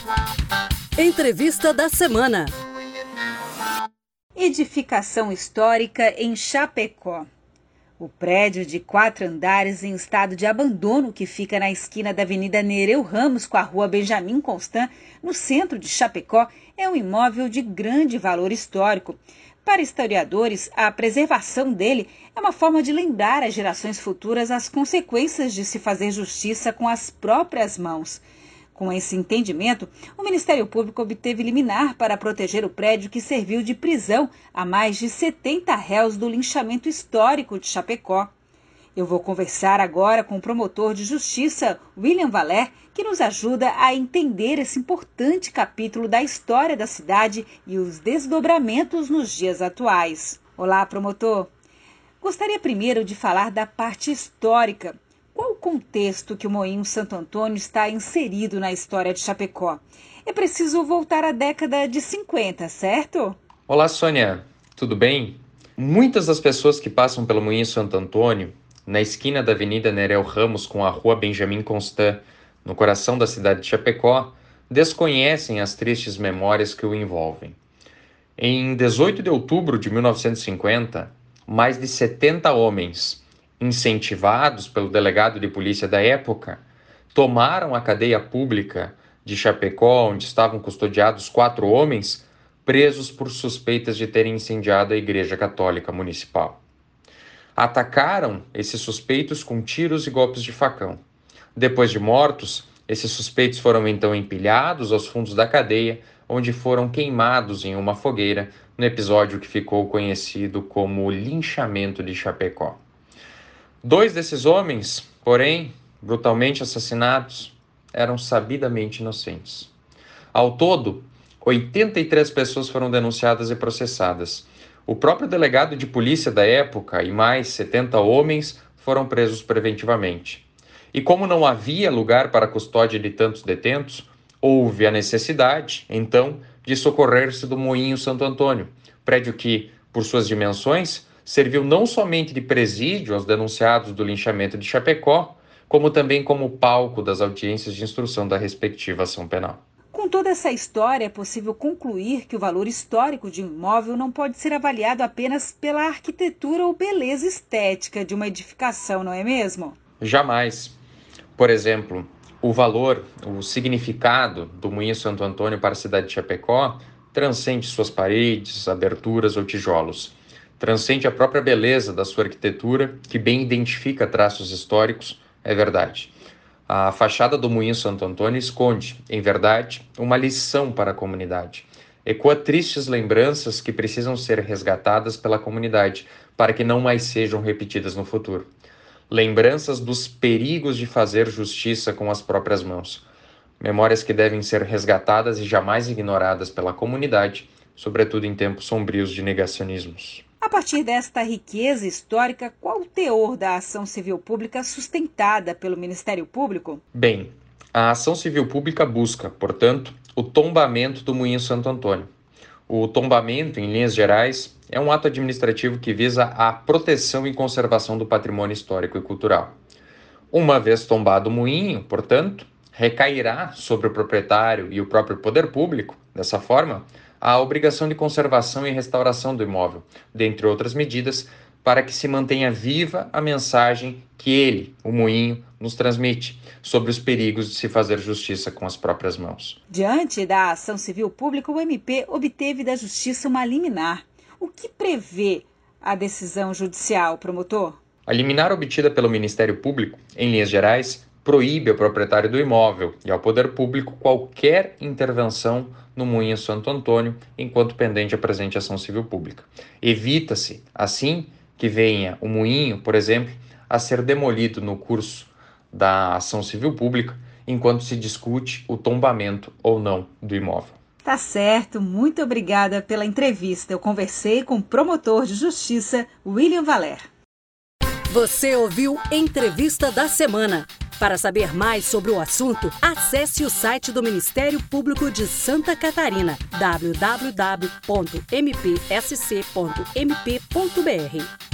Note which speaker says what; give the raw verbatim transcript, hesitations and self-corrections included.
Speaker 1: Entrevista da semana.
Speaker 2: Edificação histórica em Chapecó. O prédio de quatro andares em estado de abandono que fica na esquina da Avenida Nereu Ramos com a Rua Benjamin Constant, no centro de Chapecó, é um imóvel de grande valor histórico. Para historiadores, a preservação dele é uma forma de lembrar às gerações futuras as consequências de se fazer justiça com as próprias mãos. Com esse entendimento, o Ministério Público obteve liminar para proteger o prédio que serviu de prisão a mais de setenta réus do linchamento histórico de Chapecó. Eu vou conversar agora com o promotor de justiça, William Valer, que nos ajuda a entender esse importante capítulo da história da cidade e os desdobramentos nos dias atuais. Olá, promotor. Gostaria primeiro de falar da parte histórica. Qual o contexto que o Moinho Santo Antônio está inserido na história de Chapecó? É preciso voltar à década de cinquenta, certo?
Speaker 3: Olá, Sônia. Tudo bem? Muitas das pessoas que passam pelo Moinho Santo Antônio, na esquina da Avenida Nereu Ramos com a Rua Benjamin Constant, no coração da cidade de Chapecó, desconhecem as tristes memórias que o envolvem. Em dezoito de outubro de mil novecentos e cinquenta, mais de setenta homens, incentivados pelo delegado de polícia da época, tomaram a cadeia pública de Chapecó, onde estavam custodiados quatro homens, presos por suspeitas de terem incendiado a Igreja Católica Municipal. Atacaram esses suspeitos com tiros e golpes de facão. Depois de mortos, esses suspeitos foram então empilhados aos fundos da cadeia, onde foram queimados em uma fogueira, no episódio que ficou conhecido como o linchamento de Chapecó. Dois desses homens, porém, brutalmente assassinados, eram sabidamente inocentes. Ao todo, oitenta e três pessoas foram denunciadas e processadas. O próprio delegado de polícia da época e mais setenta homens foram presos preventivamente. E como não havia lugar para a custódia de tantos detentos, houve a necessidade, então, de socorrer-se do Moinho Santo Antônio, prédio que, por suas dimensões, serviu não somente de presídio aos denunciados do linchamento de Chapecó, como também como palco das audiências de instrução da respectiva ação penal.
Speaker 2: Com toda essa história, é possível concluir que o valor histórico de um imóvel não pode ser avaliado apenas pela arquitetura ou beleza estética de uma edificação, não é mesmo?
Speaker 3: Jamais. Por exemplo, o valor, o significado do Moinho Santo Antônio para a cidade de Chapecó transcende suas paredes, aberturas ou tijolos. Transcende a própria beleza da sua arquitetura, que bem identifica traços históricos, é verdade. A fachada do Moinho Santo Antônio esconde, em verdade, uma lição para a comunidade. Ecoa tristes lembranças que precisam ser resgatadas pela comunidade, para que não mais sejam repetidas no futuro. Lembranças dos perigos de fazer justiça com as próprias mãos. Memórias que devem ser resgatadas e jamais ignoradas pela comunidade, sobretudo em tempos sombrios de negacionismos.
Speaker 2: A partir desta riqueza histórica, qual o teor da ação civil pública sustentada pelo Ministério Público?
Speaker 3: Bem, a ação civil pública busca, portanto, o tombamento do Moinho Santo Antônio. O tombamento, em linhas gerais, é um ato administrativo que visa a proteção e conservação do patrimônio histórico e cultural. Uma vez tombado o moinho, portanto, recairá sobre o proprietário e o próprio poder público, dessa forma, a obrigação de conservação e restauração do imóvel, dentre outras medidas, para que se mantenha viva a mensagem que ele, o moinho, nos transmite sobre os perigos de se fazer justiça com as próprias mãos.
Speaker 2: Diante da ação civil pública, o M P obteve da Justiça uma liminar. O que prevê a decisão judicial, promotor?
Speaker 3: A liminar obtida pelo Ministério Público, em linhas gerais, proíbe ao proprietário do imóvel e ao poder público qualquer intervenção no Moinho Santo Antônio enquanto pendente a presente ação civil pública. Evita-se, assim, que venha o moinho, por exemplo, a ser demolido no curso da ação civil pública enquanto se discute o tombamento ou não do imóvel.
Speaker 2: Tá certo, muito obrigada pela entrevista. Eu conversei com o promotor de justiça, William Valer.
Speaker 1: Você ouviu Entrevista da Semana. Para saber mais sobre o assunto, acesse o site do Ministério Público de Santa Catarina, w w w ponto m p s c ponto m p ponto b r.